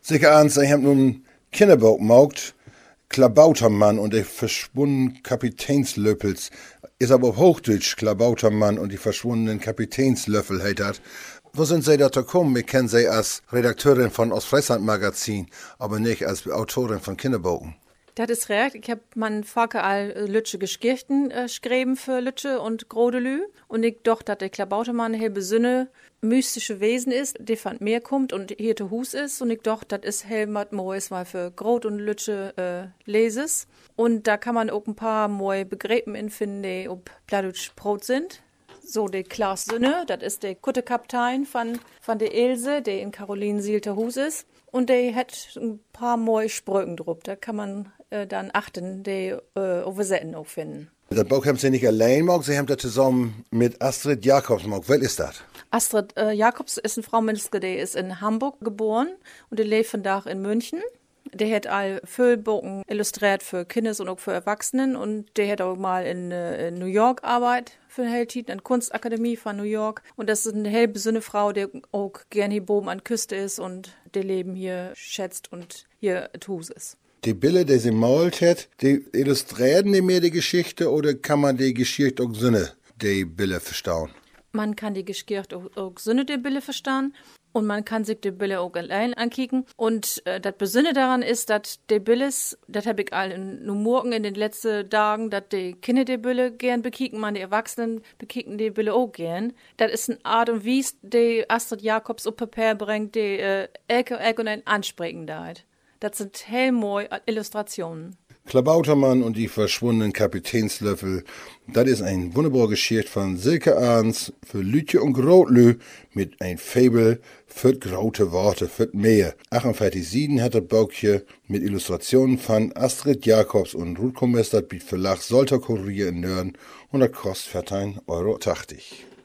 Sicher an, ich hab nun Kinderbuch gemacht, Klabautermann und der verschwundenen Kapitänslöppels. Ist aber auf Hochdeutsch Klabautermann und die verschwundenen Kapitänslöffel heißt das. Wo sind Sie da gekommen? Ich kenne Sie als Redakteurin von Ostfriesland Magazin, aber nicht als Autorin von Kinderbuchen. Das ist recht. Ich hab man Facke all Lütsche Geschichten geschrieben für Lütsche und Grodelü. Und ich doch, dass der Klabautermann hier besünne mystische Wesen ist, der von mir kommt und hier zu Hus ist. Und ich doch, das ist helmat Moes, weil für Grot und Lütsche leses. Und da kann man auch ein paar moe Begräben in finden, die ob Plattdeutsch Brot sind. So, der Klaas Sünne, das ist der Kuttekaptein von der Ilse, der in Carolinensiel zu Hus ist. Und der hat ein paar moe Sprüchen drauf. Da kann man dann achten, die Oversetten auch finden. Das Buch haben Sie nicht allein gemacht, Sie haben das zusammen mit Astrid Jacobs gemacht. Wer ist das? Astrid Jacobs ist eine Frau Menske, die ist in Hamburg geboren und die lebt vandaag in München. Der hat all Füllbogen illustriert für Kinder und auch für Erwachsenen und der hat auch mal in New York Arbeit für eine Heltit, eine Kunstakademie von New York. Und das ist eine hellbesünne Frau, die auch gern hier oben an der Küste ist und der Leben hier schätzt und hier Hus ist. Die Bilder, die sie malt hat, die illustrieren die mehr die Geschichte oder kann man die Geschichte auch Sinne die Bilder verstauen? Man kann die Geschichte auch Sinne der Bilder verstehen. Und man kann sich die Bilder auch allein ankicken. Und das Besonne daran ist, dass die Billes, das habe ich all nur morgen in den letzten Tagen, dass die Kinder die Bilder gern bekicken, man die Erwachsenen bekicken die Bilder auch gern. Das ist eine Art und Weise, die Astrid Jacobs auf Papier bringt, die Elke und ein ansprechen da. Das sind hellmooi Illustrationen. Klabautermann und die verschwundenen Kapitänslöffel, das ist ein wunderbare Geschichte von Silke Arns für Lütje und Grotlü mit ein Fabel für graute Worte für Meer. 48 Sieden hat das Buchje mit Illustrationen von Astrid Jacobs und Ruth Kommestert biet Verlag Solter Kurier in Nörden und das kostet 14,80 €.